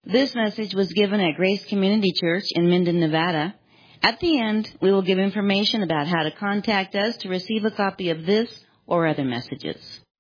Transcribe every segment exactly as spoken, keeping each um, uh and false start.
This message was given at Grace Community Church in Minden, Nevada. At the end, we will give information about how to contact us to receive a copy of this or other messages.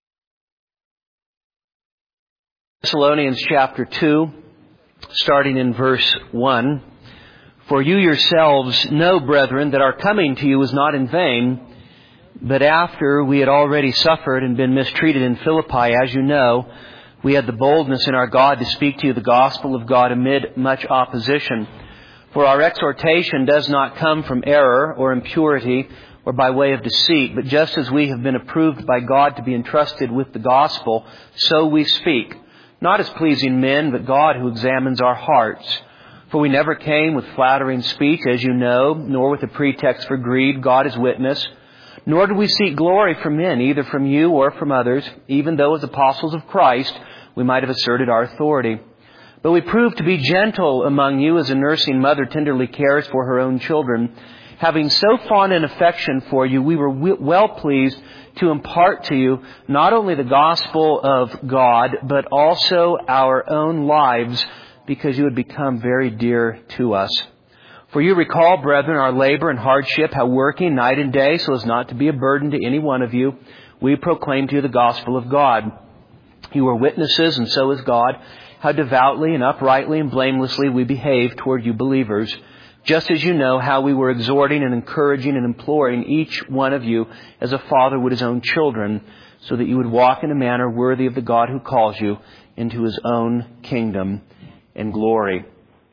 Thessalonians chapter two, starting in verse one. For you yourselves know, brethren, that our coming to you was not in vain, but after we had already suffered and been mistreated in Philippi, as you know, we had the boldness in our God to speak to you the gospel of God amid much opposition. For our exhortation does not come from error or impurity or by way of deceit, but just as we have been approved by God to be entrusted with the gospel, so we speak, not as pleasing men, but God who examines our hearts. For we never came with flattering speech, as you know, nor with a pretext for greed, God is witness. Nor did we seek glory from men, either from you or from others, even though as apostles of Christ we might have asserted our authority. But we proved to be gentle among you as a nursing mother tenderly cares for her own children. Having so fond an affection for you, we were well pleased to impart to you not only the gospel of God, but also our own lives, because you had become very dear to us. For you recall, brethren, our labor and hardship, how working night and day, so as not to be a burden to any one of you, we proclaim to you the gospel of God. You are witnesses, and so is God, how devoutly and uprightly and blamelessly we behave toward you believers, just as you know how we were exhorting and encouraging and imploring each one of you as a father would his own children, so that you would walk in a manner worthy of the God who calls you into his own kingdom and glory.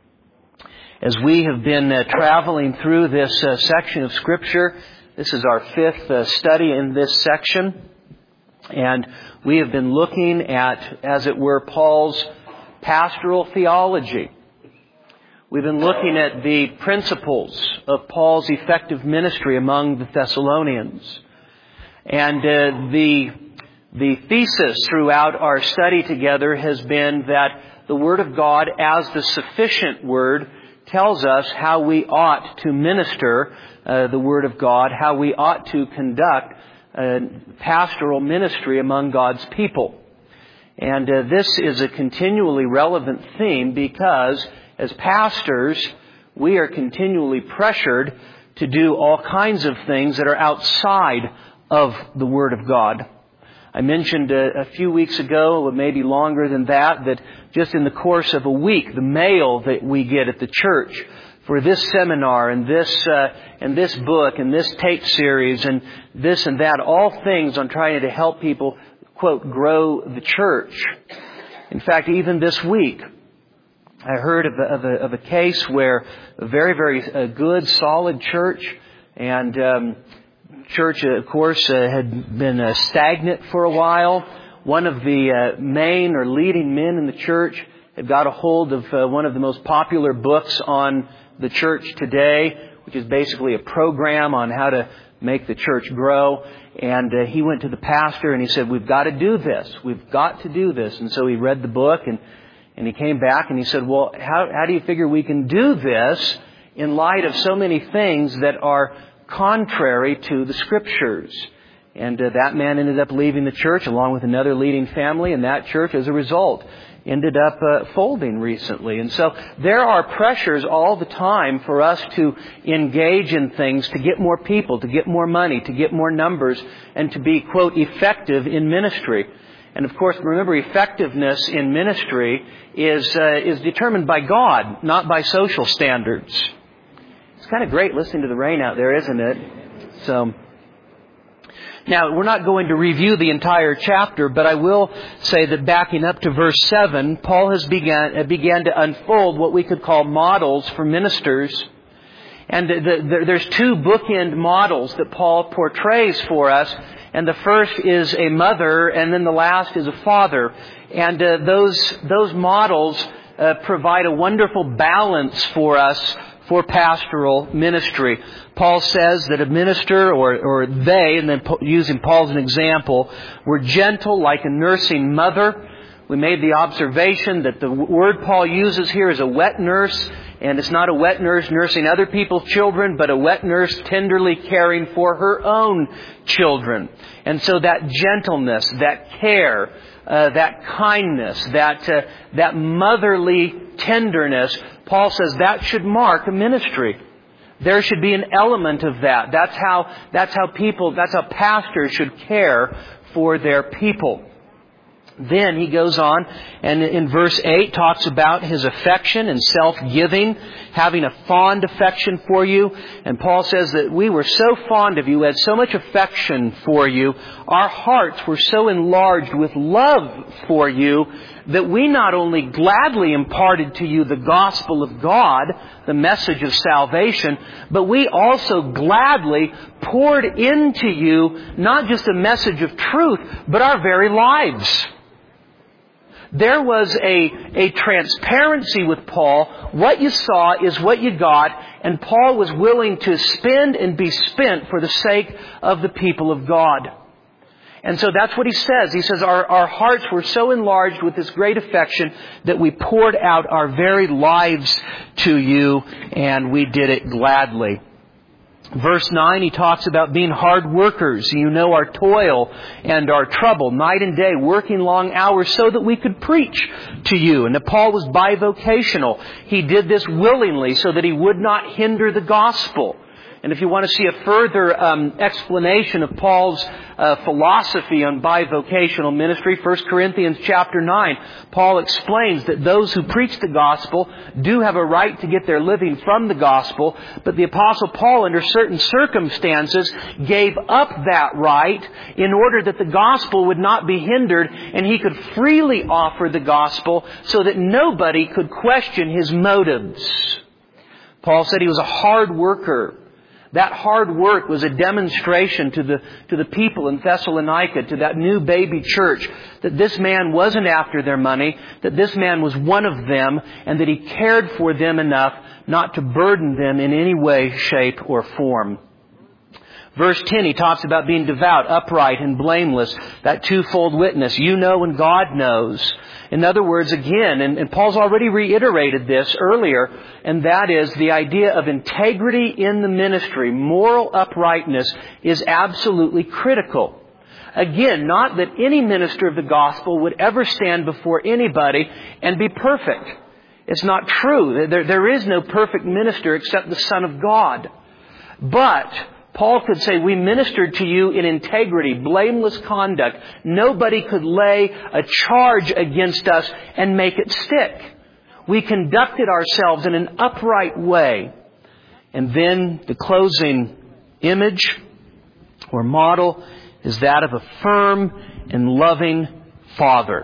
As we have been uh, traveling through this uh, section of Scripture, this is our fifth uh, study in this section, and we have been looking at, as it were, Paul's pastoral theology. We've been looking at the principles of Paul's effective ministry among the Thessalonians. And uh, the, the thesis throughout our study together has been that the Word of God, as the sufficient Word, tells us how we ought to minister uh, the Word of God, how we ought to conduct uh, pastoral ministry among God's people. And uh, this is a continually relevant theme because as pastors, we are continually pressured to do all kinds of things that are outside of the Word of God. I mentioned a, a few weeks ago, or maybe longer than that, that just in the course of a week, the mail that we get at the church for this seminar and this uh, and this book and this tape series and this and that, all things on trying to help people, quote, grow the church. In fact, even this week, I heard of a, of a, of a case where a very, very uh, good, solid church and um, church, uh, of course, uh, had been uh, stagnant for a while. One of the uh, main or leading men in the church had got a hold of uh, one of the most popular books on the church today, which is basically a program on how to make the church grow. And uh, he went to the pastor and he said, we've got to do this. We've got to do this. And so he read the book and, and he came back and he said, well, how, how do you figure we can do this in light of so many things that are contrary to the Scriptures? And uh, that man ended up leaving the church along with another leading family, and that church, as a result, ended up uh, folding recently. And so there are pressures all the time for us to engage in things to get more people, to get more money, to get more numbers, and to be, quote, effective in ministry. And of course, remember, effectiveness in ministry is uh, is determined by God, not by social standards. It's kind of great listening to the rain out there, isn't it? So, now, we're not going to review the entire chapter, but I will say that backing up to verse seven, Paul has began, began to unfold what we could call models for ministers. And the, the, there's two bookend models that Paul portrays for us. And the first is a mother, and then the last is a father. And uh, those, those models uh, provide a wonderful balance for us for pastoral ministry. Paul says that a minister, or, or they, and then using Paul as an example, were gentle like a nursing mother. We made the observation that the word Paul uses here is a wet nurse, and it's not a wet nurse nursing other people's children, but a wet nurse tenderly caring for her own children. And so that gentleness, that care, uh, that kindness, that uh, that motherly tenderness, Paul says that should mark a ministry. There should be an element of that. That's how, that's how people, that's how pastors should care for their people. Then he goes on and in verse eight talks about his affection and self-giving, having a fond affection for you. And Paul says that we were so fond of you, we had so much affection for you, our hearts were so enlarged with love for you, that we not only gladly imparted to you the gospel of God, the message of salvation, but we also gladly poured into you not just a message of truth, but our very lives. There was a, a transparency with Paul. What you saw is what you got, and Paul was willing to spend and be spent for the sake of the people of God. And so that's what he says. He says our, our hearts were so enlarged with this great affection that we poured out our very lives to you, and we did it gladly. Verse nine, he talks about being hard workers. You know our toil and our trouble, night and day, working long hours so that we could preach to you. And that Paul was bivocational. He did this willingly so that he would not hinder the gospel. And if you want to see a further um, explanation of Paul's uh, philosophy on bivocational ministry, First Corinthians chapter nine, Paul explains that those who preach the gospel do have a right to get their living from the gospel, but the Apostle Paul, under certain circumstances, gave up that right in order that the gospel would not be hindered and he could freely offer the gospel so that nobody could question his motives. Paul said he was a hard worker. That hard work was a demonstration to the to the people in Thessalonica, to that new baby church, that this man wasn't after their money, that this man was one of them, and that he cared for them enough not to burden them in any way, shape, or form. Verse ten, he talks about being devout, upright, and blameless. That twofold witness. You know and God knows. In other words, again, and, and Paul's already reiterated this earlier, and that is the idea of integrity in the ministry. Moral uprightness is absolutely critical. Again, not that any minister of the gospel would ever stand before anybody and be perfect. It's not true. There, there is no perfect minister except the Son of God. But Paul could say, we ministered to you in integrity, blameless conduct. Nobody could lay a charge against us and make it stick. We conducted ourselves in an upright way. And then the closing image or model is that of a firm and loving father.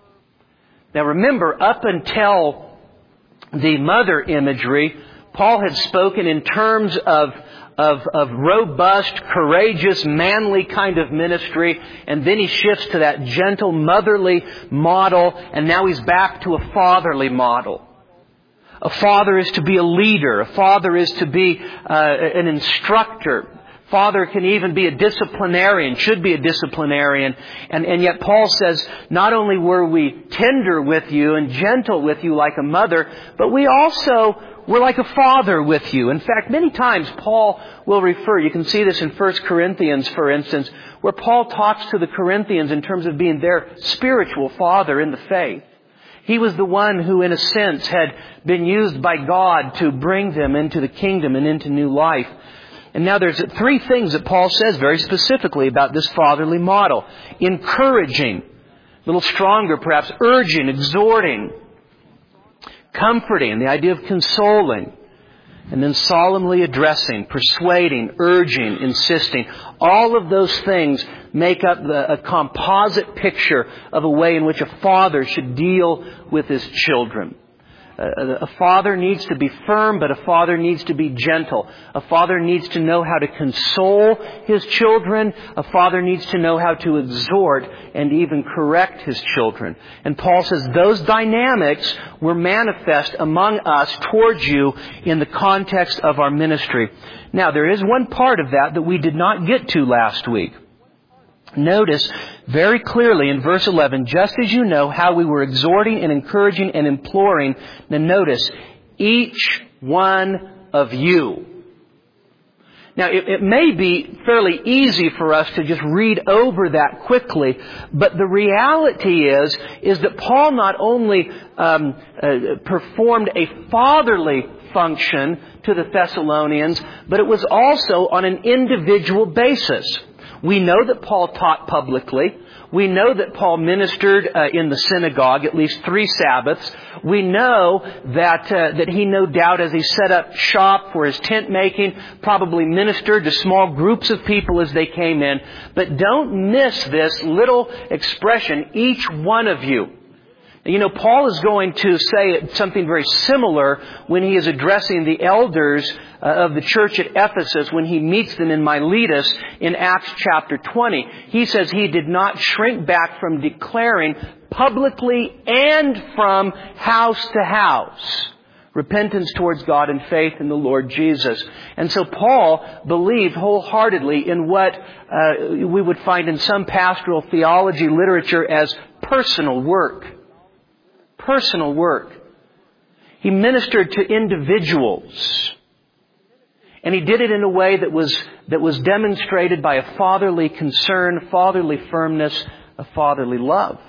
Now remember, up until the mother imagery, Paul had spoken in terms of Of, of robust, courageous, manly kind of ministry. And then he shifts to that gentle, motherly model. And now he's back to a fatherly model. A father is to be a leader. A father is to be uh, an instructor. Father can even be a disciplinarian, should be a disciplinarian. And, and yet Paul says, not only were we tender with you and gentle with you like a mother, but we also we're like a father with you. In fact, many times Paul will refer, you can see this in First Corinthians, for instance, where Paul talks to the Corinthians in terms of being their spiritual father in the faith. He was the one who, in a sense, had been used by God to bring them into the kingdom and into new life. And now there's three things that Paul says very specifically about this fatherly model. Encouraging, a little stronger perhaps, urging, exhorting, comforting, the idea of consoling, and then solemnly addressing, persuading, urging, insisting. All of those things make up the, a composite picture of a way in which a father should deal with his children. A, a father needs to be firm, but a father needs to be gentle. A father needs to know how to console his children. A father needs to know how to exhort and even correct his children. And Paul says those dynamics were manifest among us towards you in the context of our ministry. Now, there is one part of that that we did not get to last week. Notice very clearly in verse eleven, just as you know how we were exhorting and encouraging and imploring, now notice, each one of you. Now, it, it may be fairly easy for us to just read over that quickly, but the reality is, is that Paul not only um, uh, performed a fatherly function to the Thessalonians, but it was also on an individual basis. We know that Paul taught publicly. We know that Paul ministered uh, in the synagogue at least three Sabbaths. We know that uh, that he no doubt, as he set up shop for his tent making, probably ministered to small groups of people as they came in. But don't miss this little expression, each one of you. You know, Paul is going to say something very similar when he is addressing the elders uh, of the church at Ephesus when he meets them in Miletus in Acts chapter twenty. He says he did not shrink back from declaring publicly and from house to house repentance towards God and faith in the Lord Jesus. And so Paul believed wholeheartedly in what uh, we would find in some pastoral theology literature as personal work. Personal work. He ministered to individuals. And he did it in a way that was that was demonstrated by a fatherly concern, fatherly firmness, a fatherly love.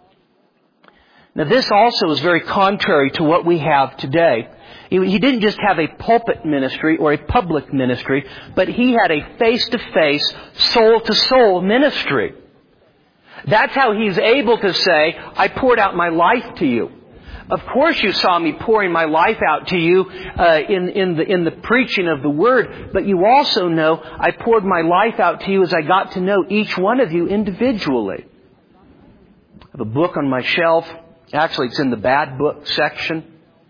Now this also is very contrary to what we have today. He, he didn't just have a pulpit ministry or a public ministry, but he had a face-to-face, soul-to-soul ministry. That's how he's able to say, I poured out my life to you. Of course you saw me pouring my life out to you uh, in, in, the, in the preaching of the Word, but you also know I poured my life out to you as I got to know each one of you individually. I have a book on my shelf. Actually, it's in the bad book section.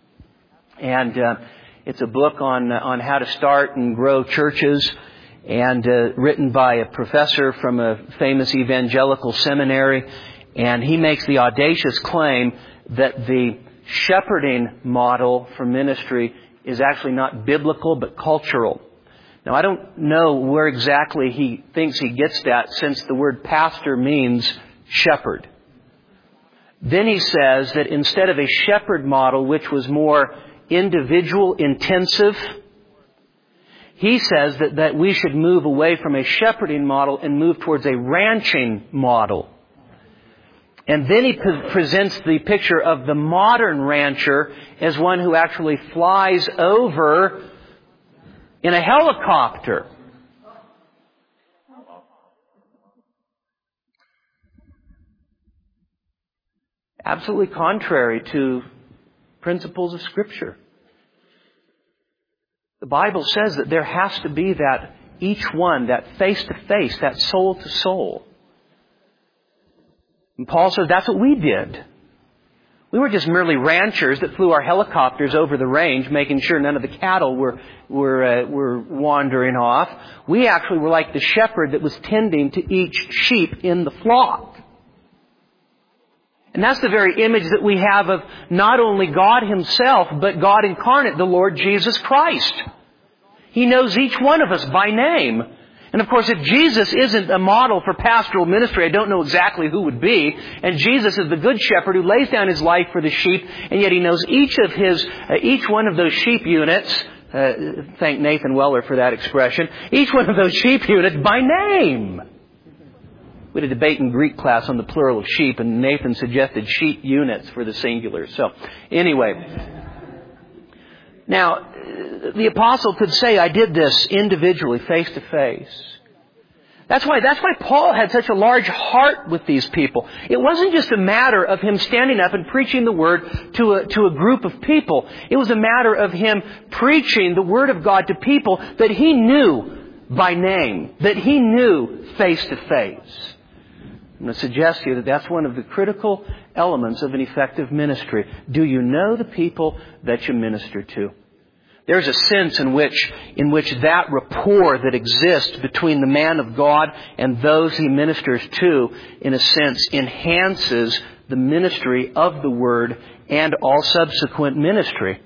And uh, it's a book on, uh, on how to start and grow churches. And uh, written by a professor from a famous evangelical seminary. And he makes the audacious claim that the shepherding model for ministry is actually not biblical but cultural. Now, I don't know where exactly he thinks he gets that, since the word pastor means shepherd. Then he says that instead of a shepherd model, which was more individual intensive, he says that, that we should move away from a shepherding model and move towards a ranching model. And then he pre- presents the picture of the modern rancher as one who actually flies over in a helicopter. Absolutely contrary to principles of Scripture. The Bible says that there has to be that each one, that face-to-face, that soul-to-soul. And Paul says that's what we did. We were just merely ranchers that flew our helicopters over the range, making sure none of the cattle were were uh, were wandering off. We actually were like the shepherd that was tending to each sheep in the flock. And that's the very image that we have of not only God Himself, but God incarnate, the Lord Jesus Christ. He knows each one of us by name. And of course, if Jesus isn't a model for pastoral ministry, I don't know exactly who would be. And Jesus is the good shepherd who lays down His life for the sheep, and yet He knows each of His, uh, each one of those sheep units. Uh, thank Nathan Weller for that expression. Each one of those sheep units by name. We had a debate in Greek class on the plural of sheep, and Nathan suggested sheep units for the singular. So, anyway. Now, the apostle could say, I did this individually, face to face. That's why, that's why Paul had such a large heart with these people. It wasn't just a matter of him standing up and preaching the Word to a, to a group of people. It was a matter of him preaching the Word of God to people that he knew by name, that he knew face to face. I'm going to suggest to you that that's one of the critical elements of an effective ministry. Do you know the people that you minister to? There's a sense in which, in which that rapport that exists between the man of God and those he ministers to, in a sense, enhances the ministry of the Word and all subsequent ministry.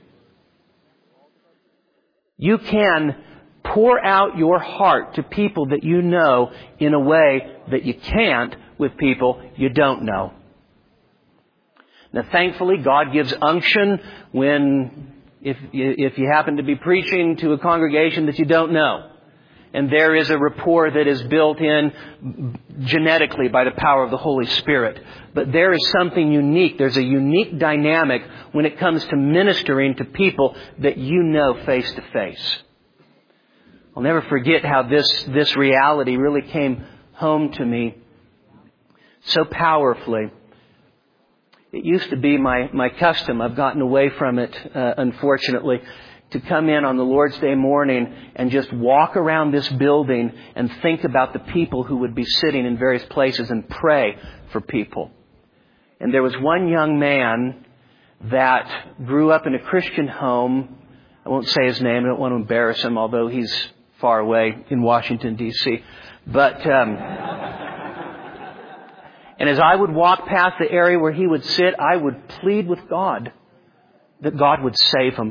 You can pour out your heart to people that you know in a way that you can't with people you don't know. Now, thankfully, God gives unction when, if you, if you happen to be preaching to a congregation that you don't know. and there is a rapport that is built in genetically by the power of the Holy Spirit. But there is something unique. There's a unique dynamic when it comes to ministering to people that you know face to face. I'll never forget how this, this reality really came home to me so powerfully. It used to be my, my custom. I've gotten away from it, uh, unfortunately, to come in on the Lord's Day morning and just walk around this building and think about the people who would be sitting in various places and pray for people. And there was one young man that grew up in a Christian home. I won't say his name. I don't want to embarrass him, although he's far away in Washington, D C But, um, and as I would walk past the area where he would sit, I would plead with God that God would save him.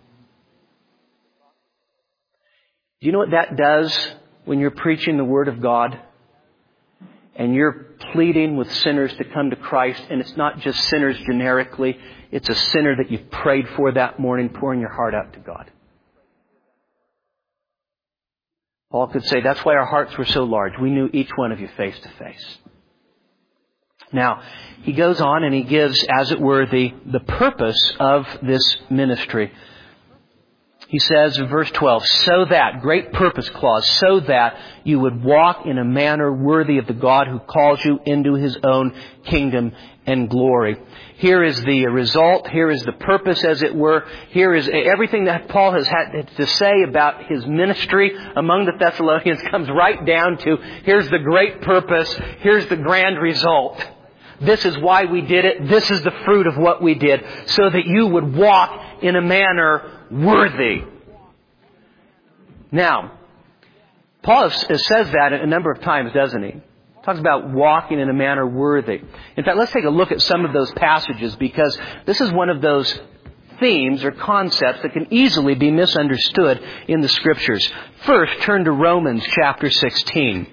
Do you know what that does when you're preaching the Word of God and you're pleading with sinners to come to Christ? And it's not just sinners generically. It's a sinner that you've prayed for that morning, pouring your heart out to God. Paul could say, that's why our hearts were so large. We knew each one of you face to face. Now, he goes on and he gives, as it were, the, the purpose of this ministry. He says in verse twelve, so that, great purpose clause, so that you would walk in a manner worthy of the God who calls you into His own kingdom and glory. Here is the result. Here is the purpose, as it were. Here is everything that Paul has had to say about his ministry among the Thessalonians comes right down to, here's the great purpose. Here's the grand result. This is why we did it. This is the fruit of what we did. So that you would walk in a manner worthy. Now, Paul says that a number of times, doesn't he? He talks about walking in a manner worthy. In fact, let's take a look at some of those passages, because this is one of those themes or concepts that can easily be misunderstood in the Scriptures. First, turn to Romans chapter sixteen.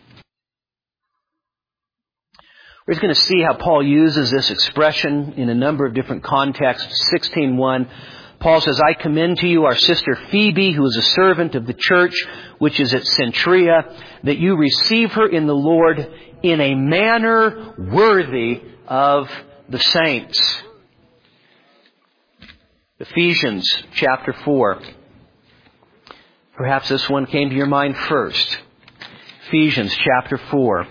We're just going to see how Paul uses this expression in a number of different contexts. sixteen one. Paul says, I commend to you our sister Phoebe, who is a servant of the church, which is at Centuria, that you receive her in the Lord in a manner worthy of the saints. Ephesians chapter four. Perhaps this one came to your mind first. Ephesians chapter four.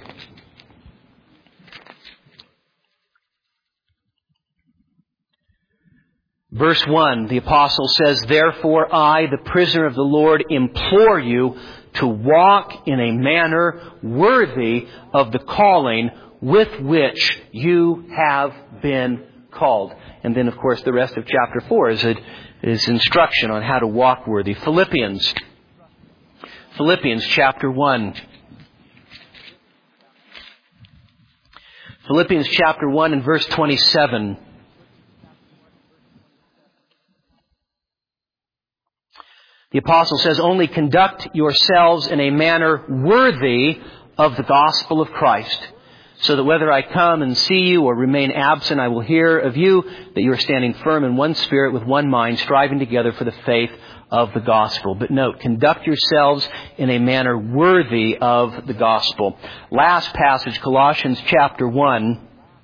Verse one, the apostle says, therefore I, the prisoner of the Lord, implore you to walk in a manner worthy of the calling with which you have been called. And then, of course, the rest of chapter four is, a, is instruction on how to walk worthy. Philippians. Philippians chapter one. Philippians chapter one and verse twenty-seven. The apostle says, only conduct yourselves in a manner worthy of the gospel of Christ, so that whether I come and see you or remain absent, I will hear of you that you are standing firm in one spirit with one mind, striving together for the faith of the gospel. But note, conduct yourselves in a manner worthy of the gospel. Last passage, Colossians chapter one.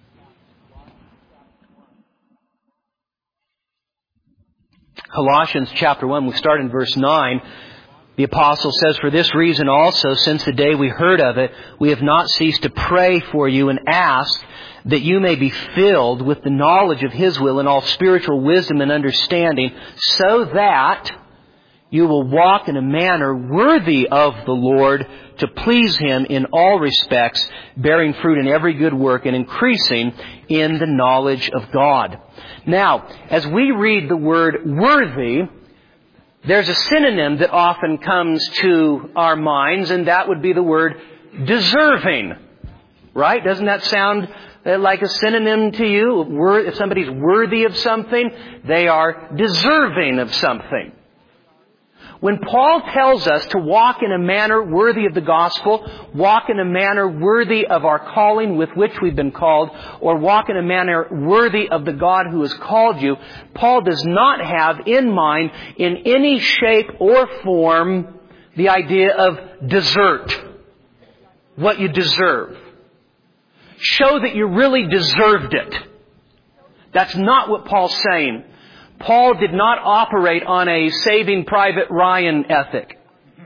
Colossians chapter one, we start in verse nine. The apostle says, for this reason also, since the day we heard of it, we have not ceased to pray for you and ask that you may be filled with the knowledge of His will and all spiritual wisdom and understanding, so that you will walk in a manner worthy of the Lord, to please Him in all respects, bearing fruit in every good work and increasing in the knowledge of God. Now, as we read the word worthy, there's a synonym that often comes to our minds, and that would be the word deserving. Right? Doesn't that sound like a synonym to you? If somebody's worthy of something, they are deserving of something. When Paul tells us to walk in a manner worthy of the gospel, walk in a manner worthy of our calling with which we've been called, or walk in a manner worthy of the God who has called you, Paul does not have in mind in any shape or form the idea of desert. What you deserve. Show that you really deserved it. That's not what Paul's saying. Paul did not operate on a Saving Private Ryan ethic.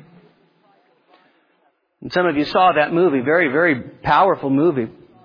And some of you saw that movie. Very, very powerful movie.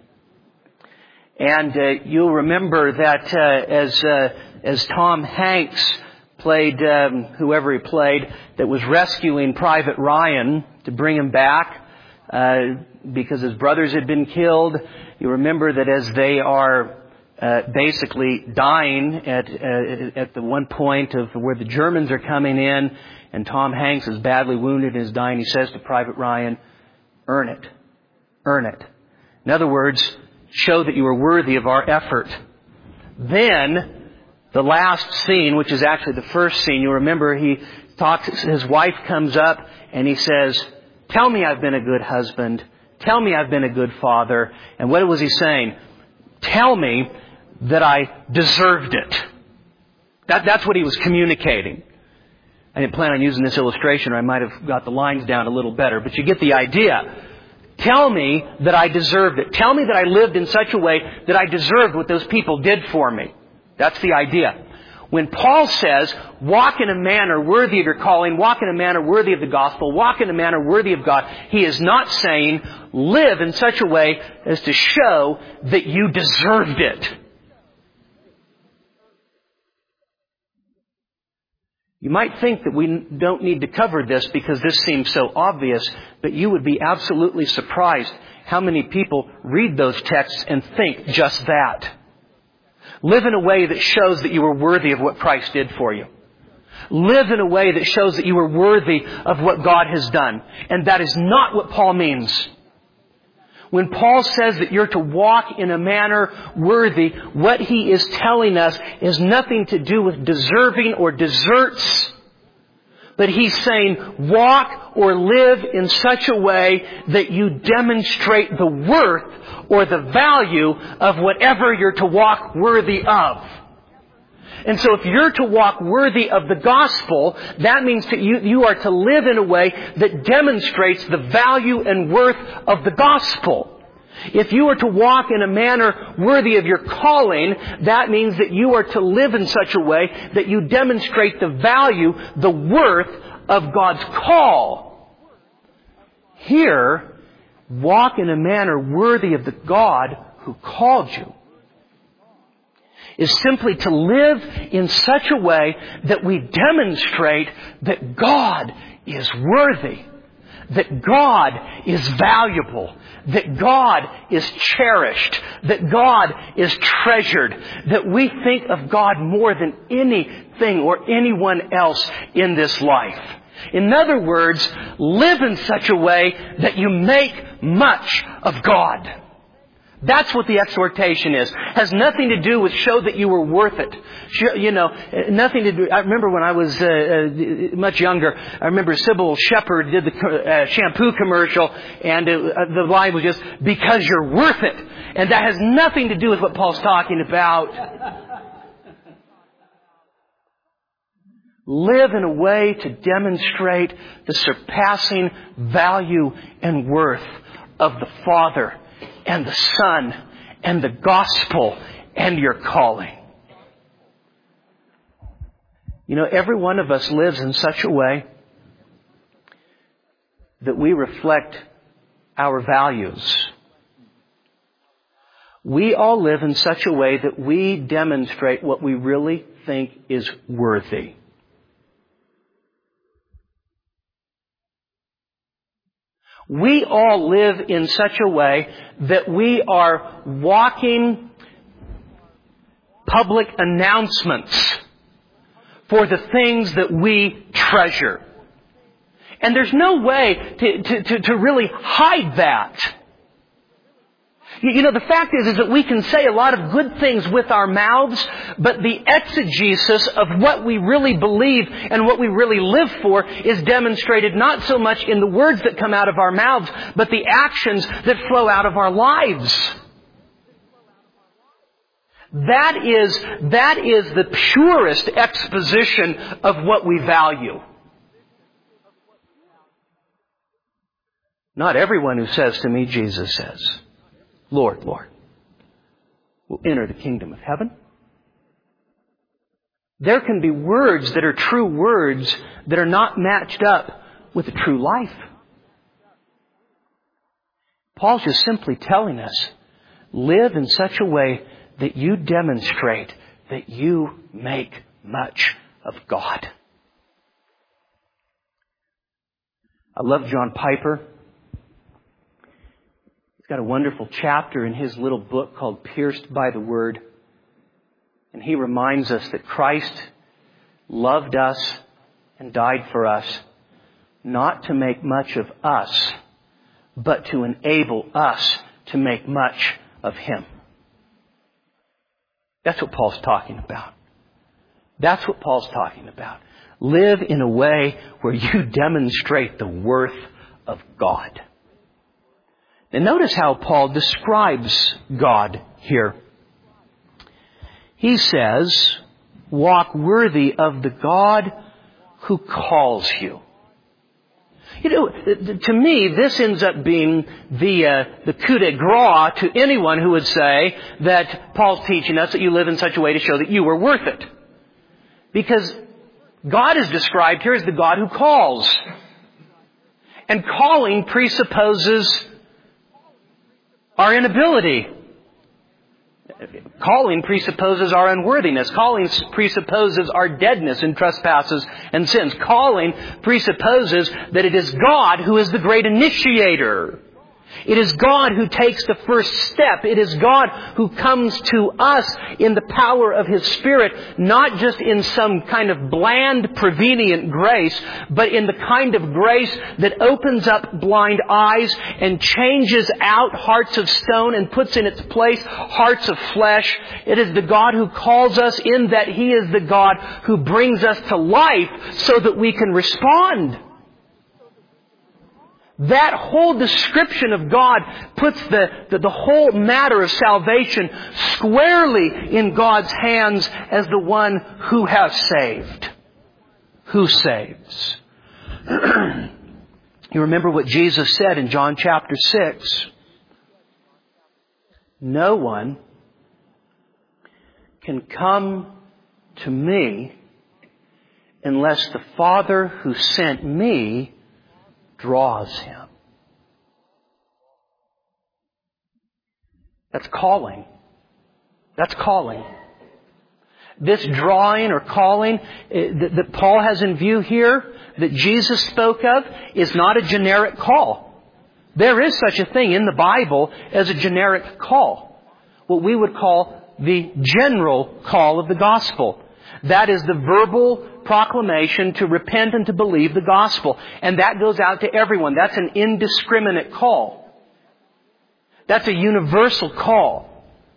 And uh, you'll remember that uh, as uh, as Tom Hanks played um, whoever he played that was rescuing Private Ryan to bring him back uh, because his brothers had been killed. You remember that as they are uh, basically dying at uh, at the one point of where the Germans are coming in, and Tom Hanks is badly wounded and is dying, he says to Private Ryan, "Earn it, earn it." In other words, show that you are worthy of our effort. Then, the last scene, which is actually the first scene, you remember he talks, his wife comes up and he says, "Tell me I've been a good husband. Tell me I've been a good father." And what was he saying? Tell me that I deserved it. That, that's what he was communicating. I didn't plan on using this illustration, or I might have got the lines down a little better, but you get the idea. Tell me that I deserved it. Tell me that I lived in such a way that I deserved what those people did for me. That's the idea. When Paul says, walk in a manner worthy of your calling, walk in a manner worthy of the gospel, walk in a manner worthy of God, he is not saying, live in such a way as to show that you deserved it. You might think that we don't need to cover this because this seems so obvious, but you would be absolutely surprised how many people read those texts and think just that. Live in a way that shows that you are worthy of what Christ did for you. Live in a way that shows that you are worthy of what God has done. And that is not what Paul means. When Paul says that you're to walk in a manner worthy, what he is telling us is nothing to do with deserving or deserts. But he's saying, walk or live in such a way that you demonstrate the worth or the value of whatever you're to walk worthy of. And so if you're to walk worthy of the gospel, that means that you, you are to live in a way that demonstrates the value and worth of the gospel. If you are to walk in a manner worthy of your calling, that means that you are to live in such a way that you demonstrate the value, the worth of God's call. Here, walk in a manner worthy of the God who called you is simply to live in such a way that we demonstrate that God is worthy, that God is valuable, that God is cherished, that God is treasured, that we think of God more than anything or anyone else in this life. In other words, live in such a way that you make much of God. That's what the exhortation is. Has nothing to do with show that you were worth it. You know, nothing to do. I remember when I was uh, uh, much younger, I remember Sybil Shepherd did the uh, shampoo commercial, and it, uh, the line was just, because you're worth it. And that has nothing to do with what Paul's talking about. Live in a way to demonstrate the surpassing value and worth of the Father and the Son, and the gospel, and your calling. You know, every one of us lives in such a way that we reflect our values. We all live in such a way that we demonstrate what we really think is worthy. We all live in such a way that we are walking public announcements for the things that we treasure. And there's no way to, to, to, to really hide that. You know, the fact is, is that we can say a lot of good things with our mouths, but the exegesis of what we really believe and what we really live for is demonstrated not so much in the words that come out of our mouths, but the actions that flow out of our lives. That is, that is the purest exposition of what we value. Not everyone who says to me, Jesus says, Lord, Lord, will enter the kingdom of heaven. There can be words that are true words that are not matched up with a true life. Paul's just simply telling us, live in such a way that you demonstrate that you make much of God. I love John Piper. He's got a wonderful chapter in his little book called Pierced by the Word. And he reminds us that Christ loved us and died for us, not to make much of us, but to enable us to make much of Him. That's what Paul's talking about. That's what Paul's talking about. Live in a way where you demonstrate the worth of God. And notice how Paul describes God here. He says, walk worthy of the God who calls you. You know, to me, this ends up being the uh, the coup de grace to anyone who would say that Paul's teaching us that you live in such a way to show that you were worth it. Because God is described here as the God who calls. And calling presupposes our inability. Calling presupposes our unworthiness. Calling presupposes our deadness in trespasses and sins. Calling presupposes that it is God who is the great initiator. It is God who takes the first step. It is God who comes to us in the power of His Spirit, not just in some kind of bland, prevenient grace, but in the kind of grace that opens up blind eyes and changes out hearts of stone and puts in its place hearts of flesh. It is the God who calls us in that He is the God who brings us to life so that we can respond. That whole description of God puts the, the, the whole matter of salvation squarely in God's hands as the one who has saved. Who saves. You remember what Jesus said in John chapter six. No one can come to me unless the Father who sent me draws him. That's calling. That's calling. This drawing or calling that, that Paul has in view here, that Jesus spoke of, is not a generic call. There is such a thing in the Bible as a generic call. What we would call the general call of the gospel. That is the verbal proclamation to repent and to believe the gospel. And that goes out to everyone. That's an indiscriminate call. That's a universal call.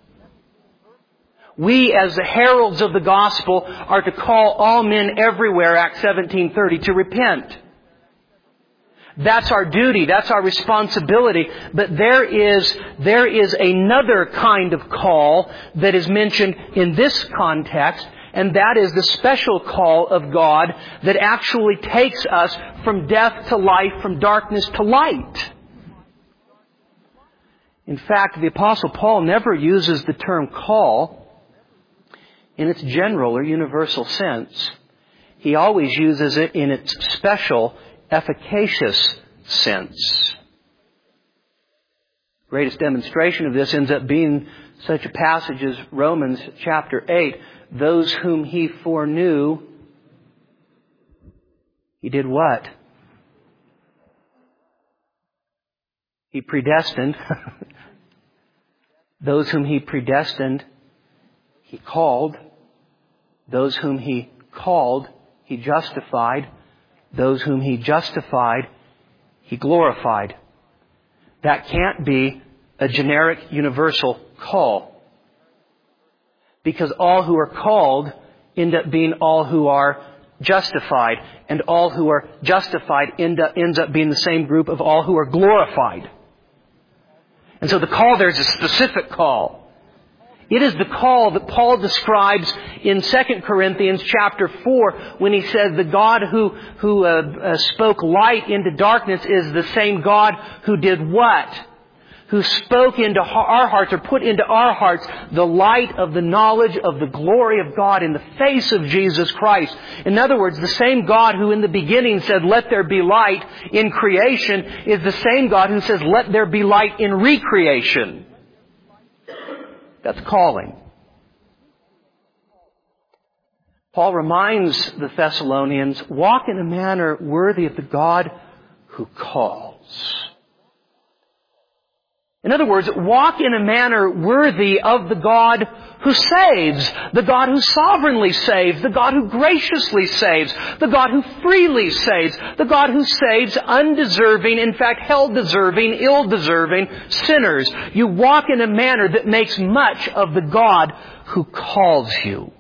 We, as the heralds of the gospel, are to call all men everywhere, Acts seventeen thirty, to repent. That's our duty. That's our responsibility. But there is, there is another kind of call that is mentioned in this context, and that is the special call of God that actually takes us from death to life, from darkness to light. In fact, the Apostle Paul never uses the term call in its general or universal sense. He always uses it in its special, efficacious sense. Greatest demonstration of this ends up being such a passage as Romans chapter eight. Those whom He foreknew, He did what? He predestined. Those whom He predestined, He called. Those whom He called, He justified. Those whom He justified, He glorified. That can't be a generic, universal call. Because all who are called end up being all who are justified. And all who are justified end up, ends up being the same group of all who are glorified. And so the call there is a specific call. It is the call that Paul describes in Second Corinthians chapter four when he says the God who, who uh, uh, spoke light into darkness is the same God who did what? Who spoke into our hearts or put into our hearts the light of the knowledge of the glory of God in the face of Jesus Christ. In other words, the same God who in the beginning said, "Let there be light" in creation is the same God who says, "Let there be light" in recreation. That's calling. Paul reminds the Thessalonians, walk in a manner worthy of the God who calls. In other words, walk in a manner worthy of the God who saves, the God who sovereignly saves, the God who graciously saves, the God who freely saves, the God who saves undeserving, in fact, hell-deserving, ill-deserving sinners. You walk in a manner that makes much of the God who calls you.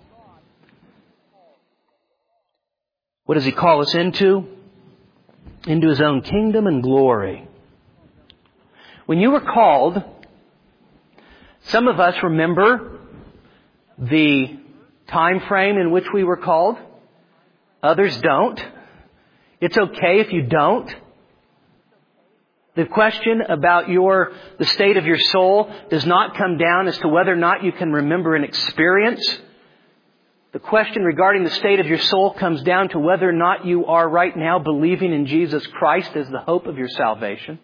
What does He call us into? Into His own kingdom and glory. When you were called, some of us remember the time frame in which we were called. Others don't. It's okay if you don't. The question about your the state of your soul does not come down as to whether or not you can remember an experience. The question regarding the state of your soul comes down to whether or not you are right now believing in Jesus Christ as the hope of your salvation.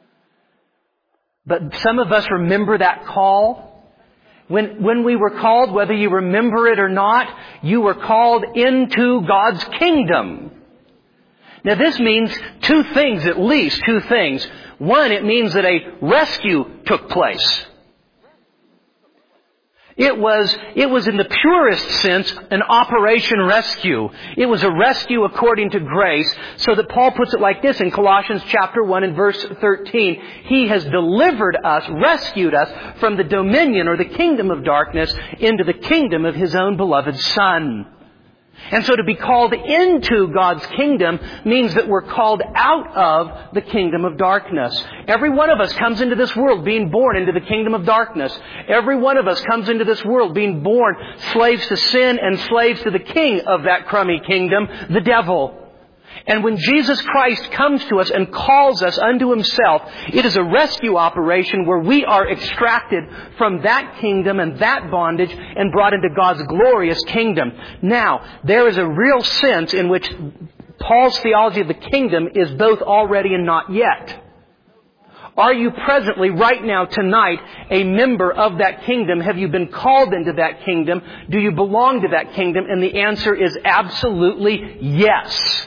But some of us remember that call. When, when we were called, whether you remember it or not, you were called into God's kingdom. Now this means two things, at least two things. One, it means that a rescue took place. It was, it was in the purest sense an operation rescue. It was a rescue according to grace, so that Paul puts it like this in Colossians chapter one and verse thirteen. He has delivered us, rescued us from the dominion or the kingdom of darkness into the kingdom of His own beloved Son. And so to be called into God's kingdom means that we're called out of the kingdom of darkness. Every one of us comes into this world being born into the kingdom of darkness. Every one of us comes into this world being born slaves to sin and slaves to the king of that crummy kingdom, the devil. And when Jesus Christ comes to us and calls us unto Himself, it is a rescue operation where we are extracted from that kingdom and that bondage and brought into God's glorious kingdom. Now, there is a real sense in which Paul's theology of the kingdom is both already and not yet. Are you presently, right now, tonight, a member of that kingdom? Have you been called into that kingdom? Do you belong to that kingdom? And the answer is absolutely yes.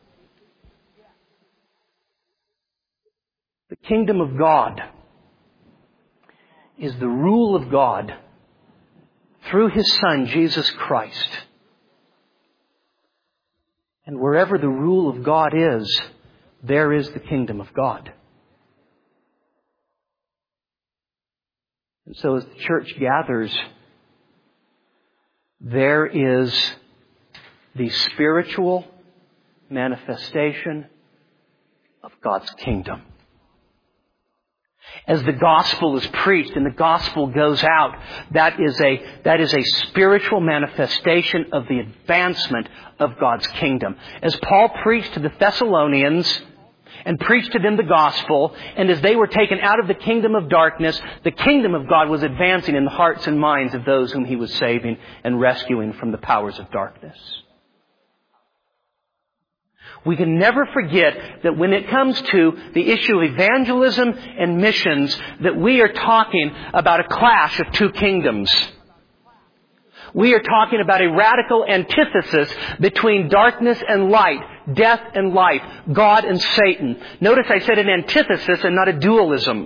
The kingdom of God is the rule of God through His Son, Jesus Christ. And wherever the rule of God is, there is the kingdom of God. And so as the church gathers, there is the spiritual manifestation of God's kingdom. As the gospel is preached and the gospel goes out, that is a, that is a spiritual manifestation of the advancement of God's kingdom. As Paul preached to the Thessalonians and preached to them the gospel, and as they were taken out of the kingdom of darkness, the kingdom of God was advancing in the hearts and minds of those whom He was saving and rescuing from the powers of darkness. We can never forget that when it comes to the issue of evangelism and missions, that we are talking about a clash of two kingdoms. We are talking about a radical antithesis between darkness and light, death and life, God and Satan. Notice I said an antithesis and not a dualism.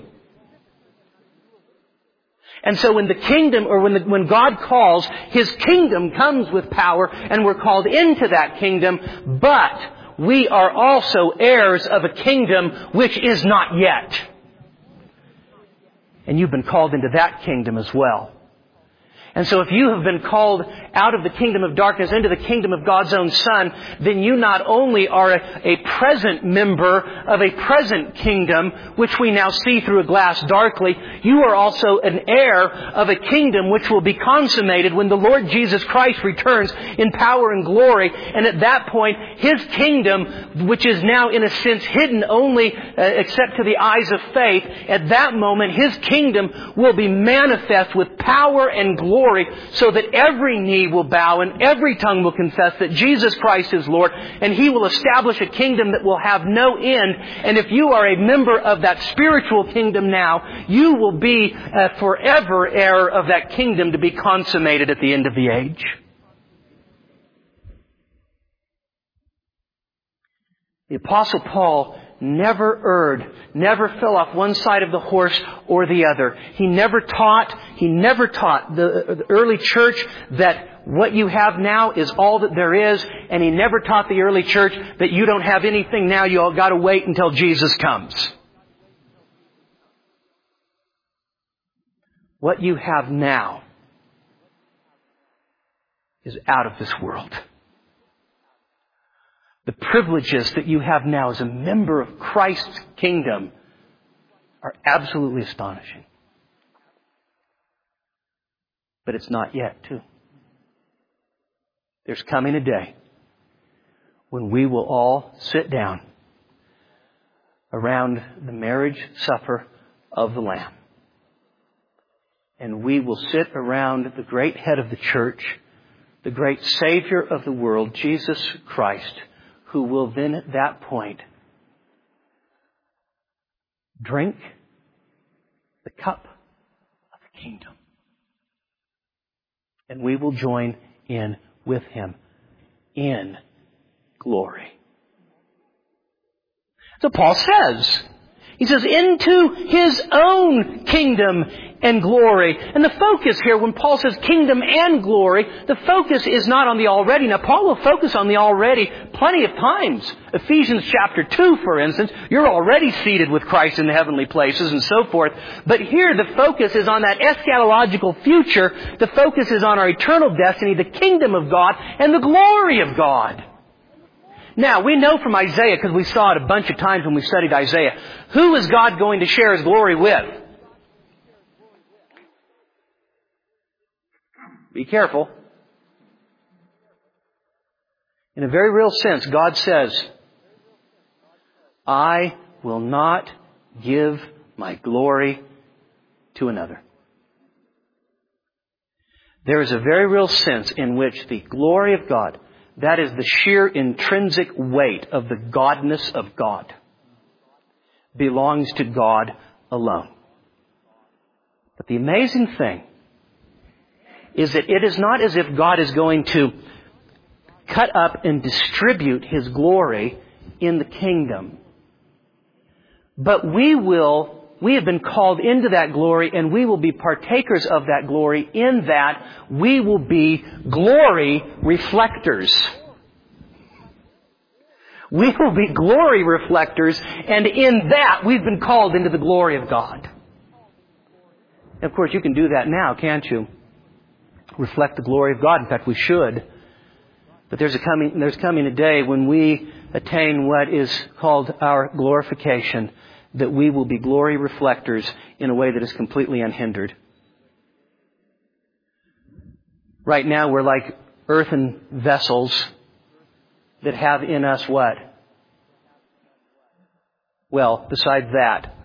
And so when the kingdom, or when, the, when God calls, His kingdom comes with power, and we're called into that kingdom, but we are also heirs of a kingdom which is not yet. And you've been called into that kingdom as well. And so if you have been called out of the kingdom of darkness into the kingdom of God's own Son, then you not only are a, a present member of a present kingdom, which we now see through a glass darkly, you are also an heir of a kingdom which will be consummated when the Lord Jesus Christ returns in power and glory. And at that point, His kingdom, which is now in a sense hidden only uh, except to the eyes of faith, at that moment His kingdom will be manifest with power and glory, so that every knee will bow and every tongue will confess that Jesus Christ is Lord, and He will establish a kingdom that will have no end. And if you are a member of that spiritual kingdom now, you will be a forever heir of that kingdom to be consummated at the end of the age. The Apostle Paul never erred, never fell off one side of the horse or the other. He never taught, he never taught the, the early church that what you have now is all that there is, and he never taught the early church that you don't have anything now, you all got to wait until Jesus comes. What you have now is out of this world. The privileges that you have now as a member of Christ's kingdom are absolutely astonishing. But it's not yet, too. There's coming a day when we will all sit down around the marriage supper of the Lamb. And we will sit around the great head of the church, the great Savior of the world, Jesus Christ, who will then at that point drink the cup of the kingdom. And we will join in with Him in glory. So Paul says, he says, into His own kingdom and glory. And the focus here, when Paul says kingdom and glory, the focus is not on the already. Now, Paul will focus on the already plenty of times. Ephesians chapter two, for instance, you're already seated with Christ in the heavenly places and so forth. But here the focus is on that eschatological future. The focus is on our eternal destiny, the kingdom of God, and the glory of God. Now, we know from Isaiah, because we saw it a bunch of times when we studied Isaiah, who is God going to share His glory with? Be careful. In a very real sense, God says, I will not give my glory to another. There is a very real sense in which the glory of God, that is the sheer intrinsic weight of the godness of God, belongs to God alone. But the amazing thing is that it is not as if God is going to cut up and distribute His glory in the kingdom. But we will, we have been called into that glory, and we will be partakers of that glory in that we will be glory reflectors. We will be glory reflectors, and in that we've been called into the glory of God. And of course, you can do that now, can't you? Reflect the glory of God. In fact, we should. But there's a coming, there's coming a day when we attain what is called our glorification, that we will be glory reflectors in a way that is completely unhindered. Right now, we're like earthen vessels that have in us what? Well, besides that,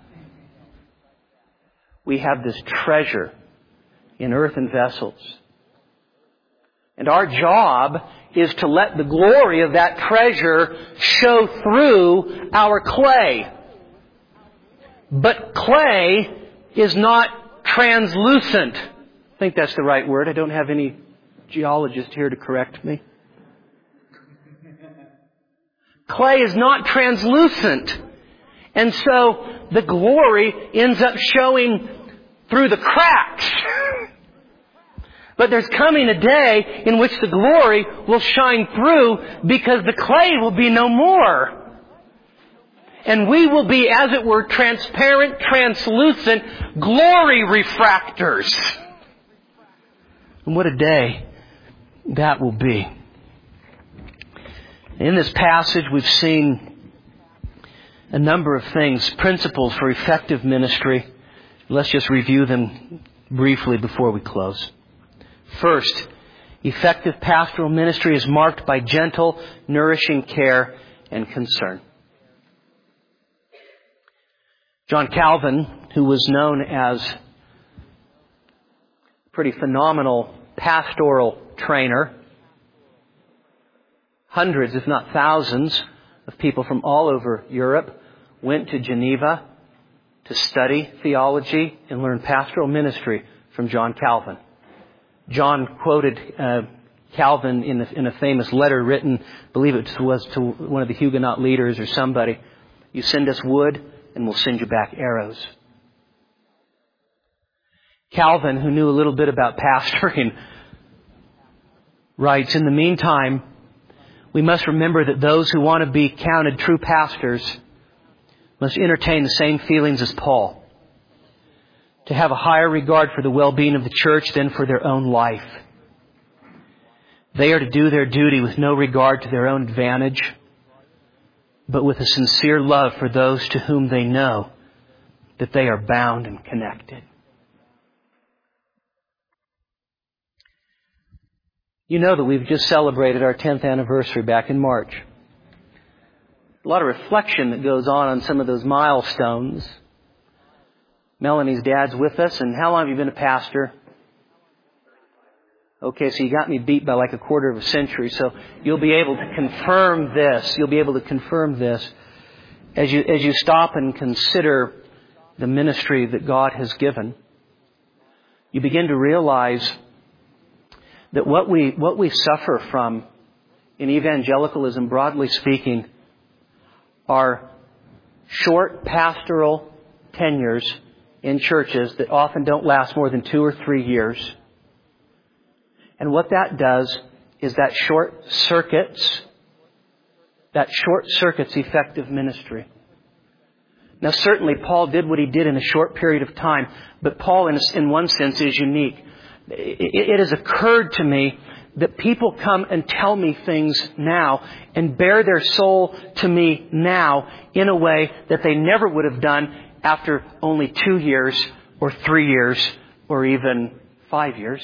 we have this treasure in earthen vessels. And our job is to let the glory of that treasure show through our clay. But clay is not translucent. I think that's the right word. I don't have any geologist here to correct me. Clay is not translucent. And so the glory ends up showing through the cracks. But there's coming a day in which the glory will shine through, because the clay will be no more. And we will be, as it were, transparent, translucent glory refractors. And what a day that will be. In this passage, we've seen a number of things, principles for effective ministry. Let's just review them briefly before we close. First, effective pastoral ministry is marked by gentle, nourishing care and concern. John Calvin, who was known as a pretty phenomenal pastoral trainer, hundreds, if not thousands, of people from all over Europe went to Geneva to study theology and learn pastoral ministry from John Calvin. John quoted uh, Calvin in a, in a famous letter written, I believe it was to one of the Huguenot leaders or somebody. You send us wood and we'll send you back arrows. Calvin, who knew a little bit about pastoring, writes, in the meantime, we must remember that those who want to be counted true pastors must entertain the same feelings as Paul. To have a higher regard for the well-being of the church than for their own life. They are to do their duty with no regard to their own advantage, but with a sincere love for those to whom they know that they are bound and connected. You know that we've just celebrated our tenth anniversary back in March. A lot of reflection that goes on on some of those milestones. Melanie's dad's with us, and how long have you been a pastor? Okay, so you got me beat by like a quarter of a century, so you'll be able to confirm this. You'll be able to confirm this as you as you stop and consider the ministry that God has given. You begin to realize that what we what we suffer from in evangelicalism, broadly speaking, are short pastoral tenures in churches that often don't last more than two or three years. And what that does is that short circuits, that short circuits effective ministry. Now certainly Paul did what he did in a short period of time, but Paul in, in one sense is unique. It, it has occurred to me that people come and tell me things now and bare their soul to me now in a way that they never would have done after only two years or three years or even five years.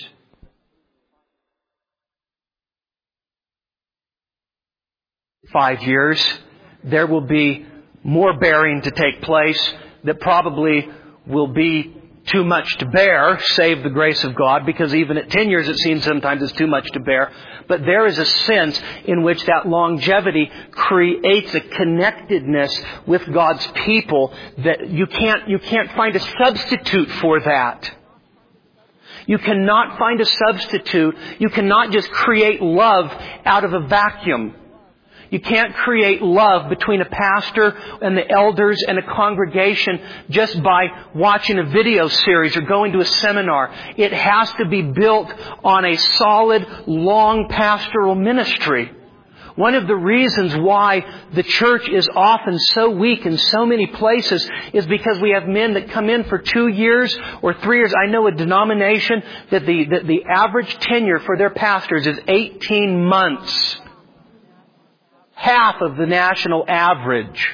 Five years, there will be more bearing to take place that probably will be too much to bear, save the grace of God, because even at ten years it seems sometimes it's too much to bear. But there is a sense in which that longevity creates a connectedness with God's people that you can't, you can't find a substitute for that. You cannot find a substitute. You cannot just create love out of a vacuum. You can't create love between a pastor and the elders and a congregation just by watching a video series or going to a seminar. It has to be built on a solid, long pastoral ministry. One of the reasons why the church is often so weak in so many places is because we have men that come in for two years or three years. I know a denomination that the, that the average tenure for their pastors is eighteen months. Half of the national average.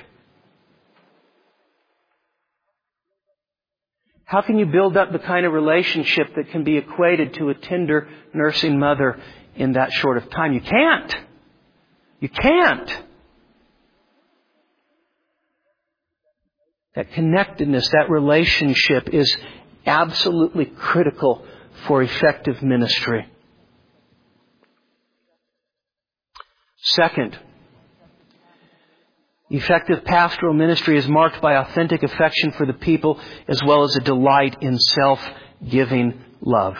How can you build up the kind of relationship that can be equated to a tender nursing mother in that short of time? You can't. You can't. That connectedness, that relationship is absolutely critical for effective ministry. Second, effective pastoral ministry is marked by authentic affection for the people as well as a delight in self-giving love.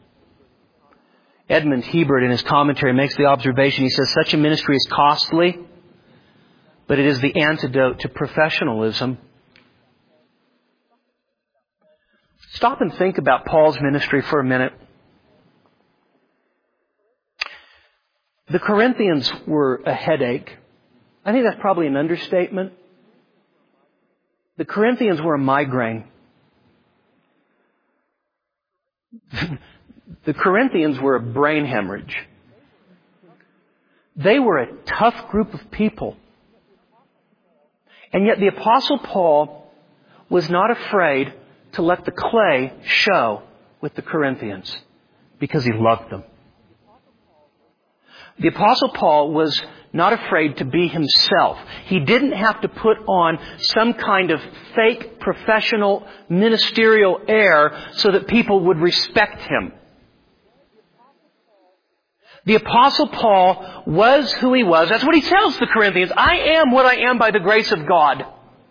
Edmund Hebert in his commentary makes the observation, he says, such a ministry is costly, but it is the antidote to professionalism. Stop and think about Paul's ministry for a minute. The Corinthians were a headache. I think that's probably an understatement. The Corinthians were a migraine. The Corinthians were a brain hemorrhage. They were a tough group of people. And yet the Apostle Paul was not afraid to let the clay show with the Corinthians because he loved them. The Apostle Paul was not afraid to be himself. He didn't have to put on some kind of fake professional ministerial air so that people would respect him. The Apostle Paul was who he was. That's what he tells the Corinthians. I am what I am by the grace of God.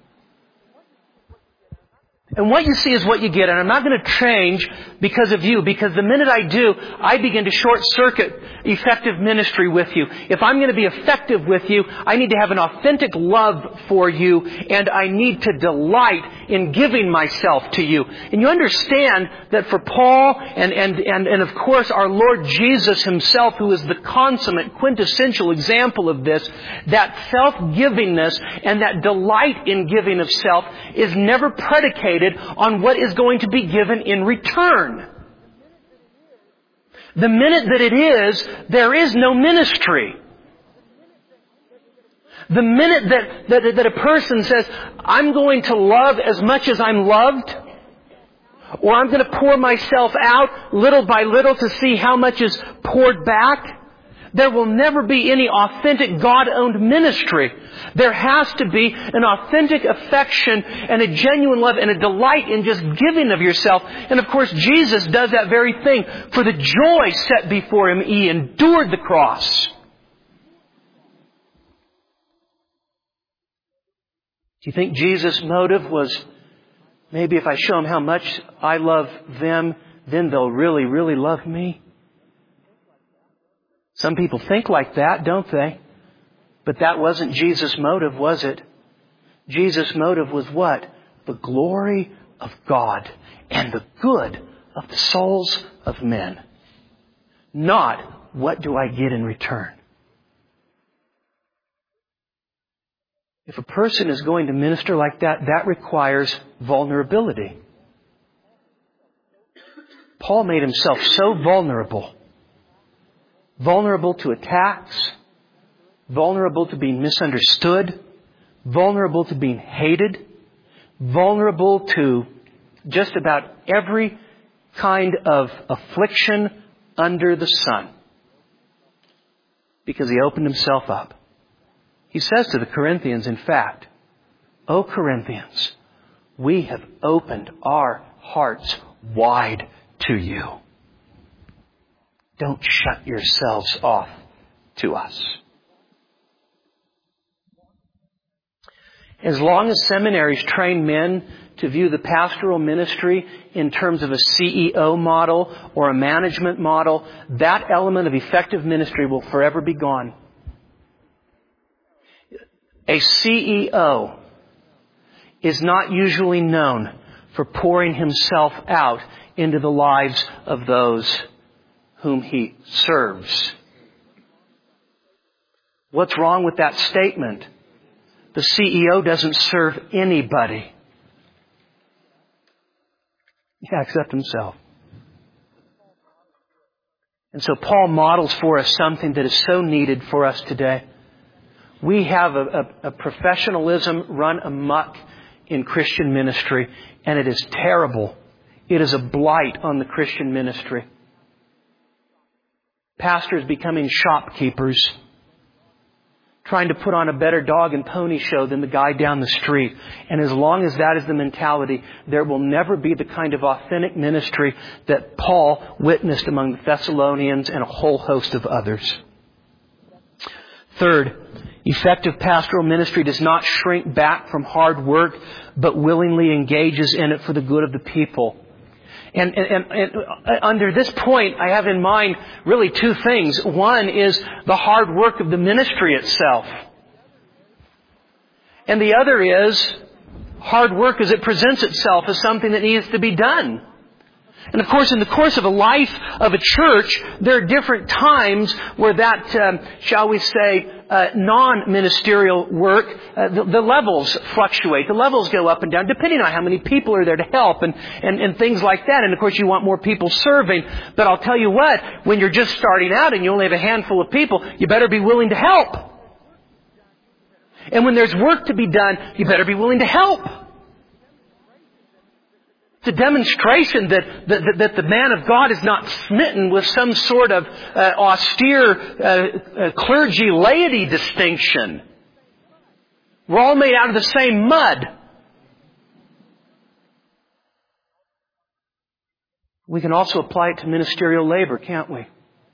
And what you see is what you get. And I'm not going to change because of you. Because the minute I do, I begin to short-circuit effective ministry with you. If I'm going to be effective with you, I need to have an authentic love for you. And I need to delight in giving myself to you. And you understand that for Paul and, and, and, and of course our Lord Jesus Himself, who is the consummate, quintessential example of this, that self-givingness and that delight in giving of self is never predicated on what is going to be given in return. The minute that it is, there is no ministry. The minute that, that, that a person says, I'm going to love as much as I'm loved, or I'm going to pour myself out little by little to see how much is poured back, there will never be any authentic God-owned ministry. There has to be an authentic affection and a genuine love and a delight in just giving of yourself. And of course, Jesus does that very thing. For the joy set before Him, He endured the cross. Do you think Jesus' motive was, maybe if I show them how much I love them, then they'll really, really love me? Some people think like that, don't they? But that wasn't Jesus' motive, was it? Jesus' motive was what? The glory of God and the good of the souls of men. Not, what do I get in return? If a person is going to minister like that, that requires vulnerability. Paul made himself so vulnerable. Vulnerable to attacks, vulnerable to being misunderstood, vulnerable to being hated, vulnerable to just about every kind of affliction under the sun. Because he opened himself up. He says to the Corinthians, in fact, O Corinthians, we have opened our hearts wide to you. Don't shut yourselves off to us. As long as seminaries train men to view the pastoral ministry in terms of a C E O model or a management model, that element of effective ministry will forever be gone. A C E O is not usually known for pouring himself out into the lives of those whom he serves. What's wrong with that statement? The C E O doesn't serve anybody. Yeah, except himself. And so Paul models for us something that is so needed for us today. We have a, a, a professionalism run amok in Christian ministry, and it is terrible. It is a blight on the Christian ministry. Pastors becoming shopkeepers, trying to put on a better dog and pony show than the guy down the street. And as long as that is the mentality, there will never be the kind of authentic ministry that Paul witnessed among the Thessalonians and a whole host of others. Third, effective pastoral ministry does not shrink back from hard work, but willingly engages in it for the good of the people. And, and, and, and under this point, I have in mind really two things. One is the hard work of the ministry itself. And the other is hard work as it presents itself as something that needs to be done. And of course, in the course of a life of a church, there are different times where that, um, shall we say, uh, non-ministerial work, uh, the, the levels fluctuate. The levels go up and down, depending on how many people are there to help and, and, and things like that. And of course, you want more people serving. But I'll tell you what, when you're just starting out and you only have a handful of people, you better be willing to help. And when there's work to be done, you better be willing to help. It's a demonstration that, that, that the man of God is not smitten with some sort of uh, austere uh, uh, clergy laity distinction. We're all made out of the same mud. We can also apply it to ministerial labor, can't we?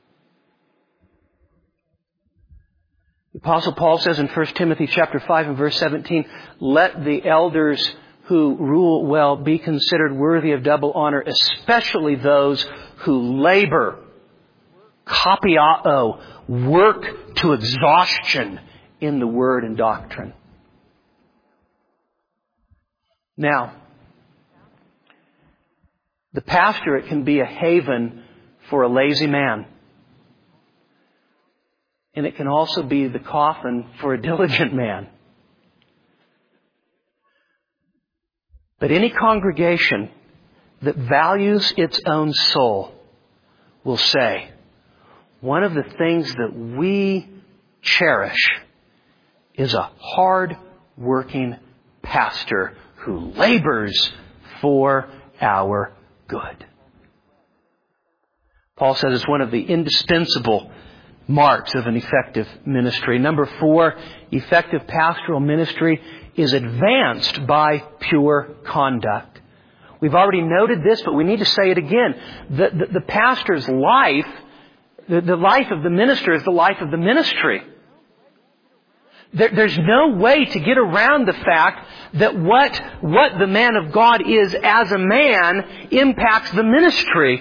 The Apostle Paul says in First Timothy chapter five and verse seventeen, "Let the elders who rule well be considered worthy of double honor, especially those who labor," kopiao, work to exhaustion in the word and doctrine. Now, the pastorate can be a haven for a lazy man. And it can also be the coffin for a diligent man. But any congregation that values its own soul will say, one of the things that we cherish is a hard-working pastor who labors for our good. Paul says it's one of the indispensable marks of an effective ministry. Number four, effective pastoral ministry is advanced by pure conduct. We've already noted this, but we need to say it again. The, the, the pastor's life, the, the life of the minister is the life of the ministry. There, there's no way to get around the fact that what, what the man of God is as a man impacts the ministry.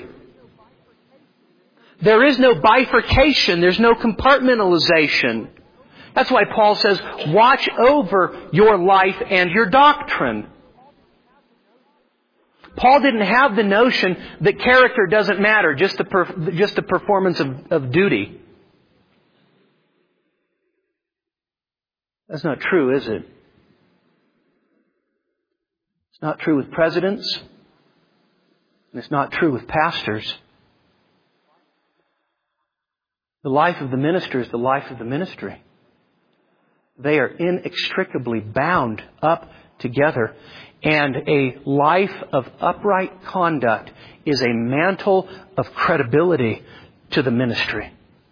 There is no bifurcation. There's no compartmentalization. That's why Paul says, watch over your life and your doctrine. Paul didn't have the notion that character doesn't matter, just the, per, just the performance of, of duty. That's not true, is it? It's not true with presidents. And it's not true with pastors. The life of the minister is the life of the ministry. They are inextricably bound up together. And a life of upright conduct is a mantle of credibility to the ministry.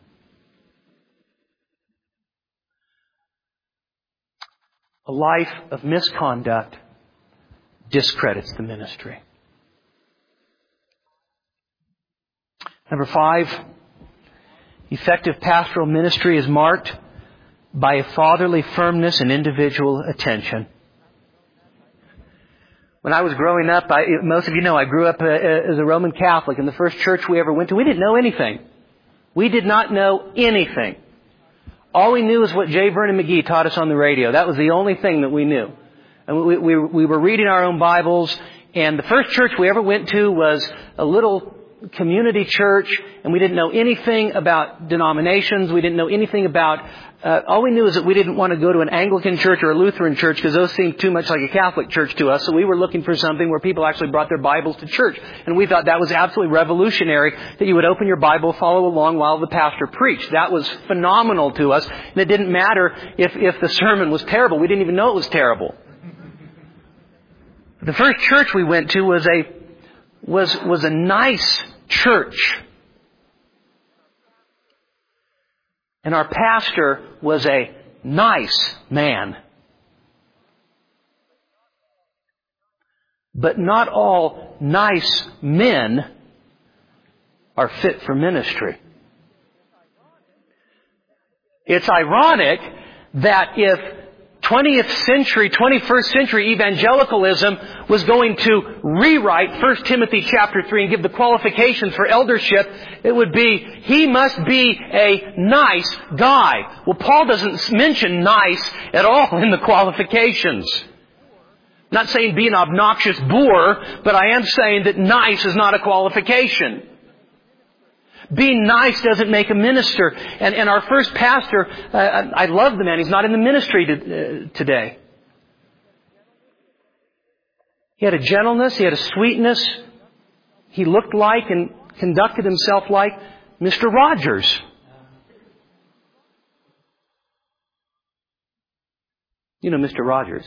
A life of misconduct discredits the ministry. Number five, effective pastoral ministry is marked by a fatherly firmness and individual attention. When I was growing up, I, most of you know I grew up as a Roman Catholic. In the first church we ever went to, we didn't know anything. We did not know anything. All we knew is what J. Vernon McGee taught us on the radio. That was the only thing that we knew. And we, we, we were reading our own Bibles. And the first church we ever went to was a little community church. And we didn't know anything about denominations. We didn't know anything about... Uh, all we knew is that we didn't want to go to an Anglican church or a Lutheran church because those seemed too much like a Catholic church to us. So we were looking for something where people actually brought their Bibles to church. And we thought that was absolutely revolutionary, that you would open your Bible, follow along while the pastor preached. That was phenomenal to us. And it didn't matter if, if the sermon was terrible. We didn't even know it was terrible. The first church we went to was a, was, was a nice church. And our pastor was a nice man. But not all nice men are fit for ministry. It's ironic that if twentieth century, twenty-first century evangelicalism was going to rewrite First Timothy chapter three and give the qualifications for eldership, it would be, he must be a nice guy. Well, Paul doesn't mention nice at all in the qualifications. Not saying be an obnoxious boor, but I am saying that nice is not a qualification. Being nice doesn't make a minister. And, and our first pastor, uh, I love the man. He's not in the ministry to, uh, today. He had a gentleness. He had a sweetness. He looked like and conducted himself like Mister Rogers. You know Mister Rogers.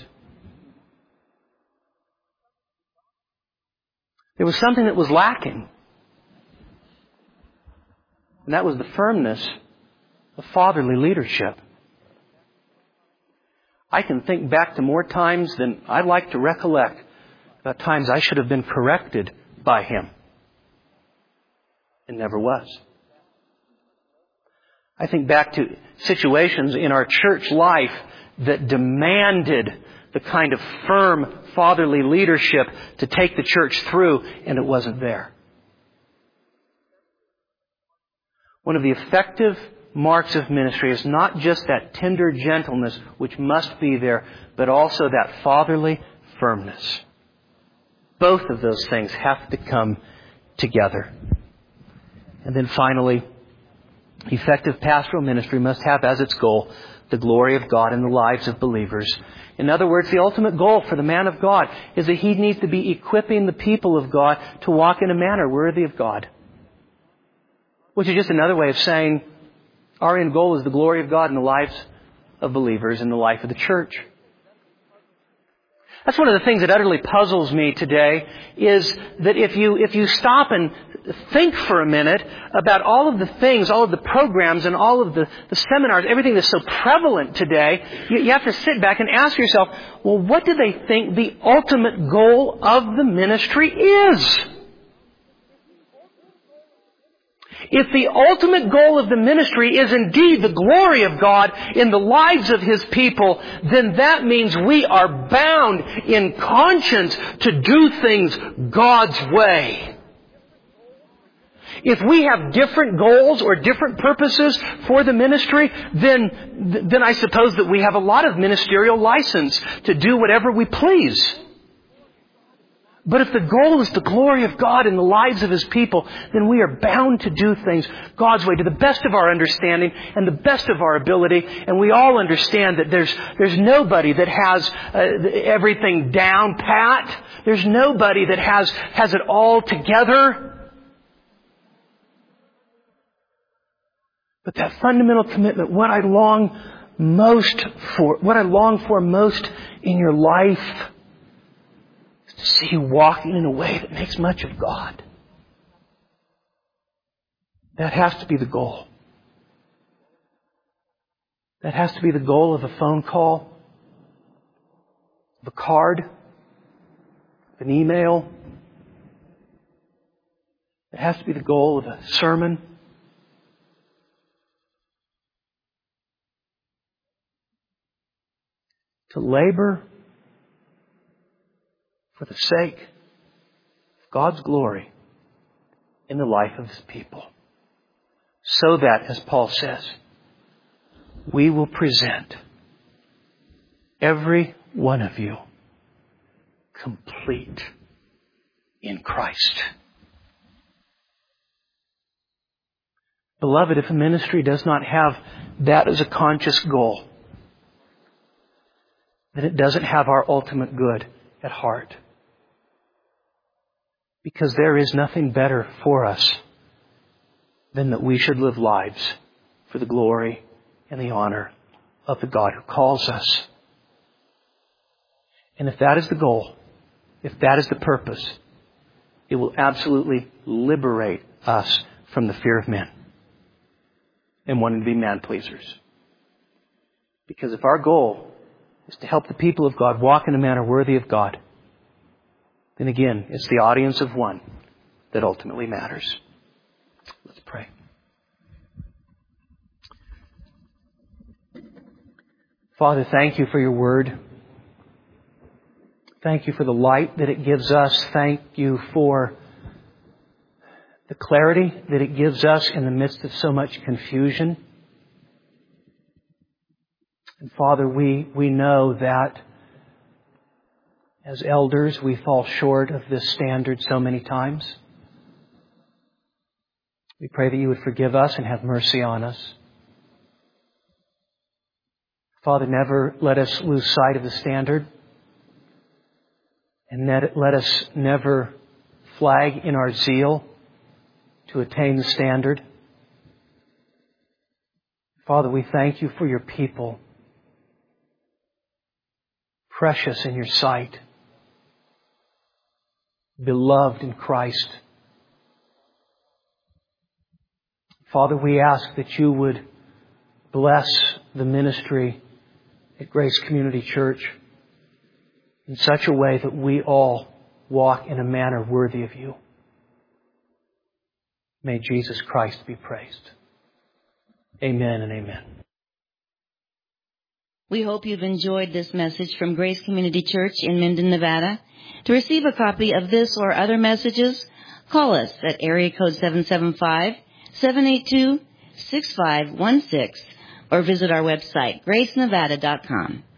There was something that was lacking. And that was the firmness of fatherly leadership. I can think back to more times than I'd like to recollect about times I should have been corrected by him. It never was. I think back to situations in our church life that demanded the kind of firm fatherly leadership to take the church through, and it wasn't there. One of the effective marks of ministry is not just that tender gentleness, which must be there, but also that fatherly firmness. Both of those things have to come together. And then finally, effective pastoral ministry must have as its goal the glory of God in the lives of believers. In other words, the ultimate goal for the man of God is that he needs to be equipping the people of God to walk in a manner worthy of God. Which is just another way of saying our end goal is the glory of God in the lives of believers in the life of the church. That's one of the things that utterly puzzles me today, is that if you if you stop and think for a minute about all of the things, all of the programs and all of the, the seminars, everything that's so prevalent today, you, you have to sit back and ask yourself, well, what do they think the ultimate goal of the ministry is? If the ultimate goal of the ministry is indeed the glory of God in the lives of His people, then that means we are bound in conscience to do things God's way. If we have different goals or different purposes for the ministry, then, then I suppose that we have a lot of ministerial license to do whatever we please. But if the goal is the glory of God in the lives of His people, then we are bound to do things God's way to the best of our understanding and the best of our ability. And we all understand that there's there's nobody that has uh, everything down pat. There's nobody that has has it all together. But that fundamental commitment, what I long most for, what I long for most in your life, to see you walking in a way that makes much of God. That has to be the goal. That has to be the goal of a phone call, of a card, of an email. It has to be the goal of a sermon. To labor for the sake of God's glory in the life of His people. So that, as Paul says, we will present every one of you complete in Christ. Beloved, if a ministry does not have that as a conscious goal, then it doesn't have our ultimate good at heart. Because there is nothing better for us than that we should live lives for the glory and the honor of the God who calls us. And if that is the goal, if that is the purpose, it will absolutely liberate us from the fear of men and wanting to be man-pleasers. Because if our goal is to help the people of God walk in a manner worthy of God, then again, it's the audience of one that ultimately matters. Let's pray. Father, thank you for your word. Thank you for the light that it gives us. Thank you for the clarity that it gives us in the midst of so much confusion. And Father, we, we know that As elders, we fall short of this standard so many times. We pray that you would forgive us and have mercy on us. Father, never let us lose sight of the standard. And let, let us never flag in our zeal to attain the standard. Father, we thank you for your people, precious in your sight, beloved in Christ. Father, we ask that you would bless the ministry at Grace Community Church in such a way that we all walk in a manner worthy of you. May Jesus Christ be praised. Amen and amen. We hope you've enjoyed this message from Grace Community Church in Minden, Nevada. To receive a copy of this or other messages, call us at area code seven seven five, seven eight two, six five one six or visit our website, grace nevada dot com.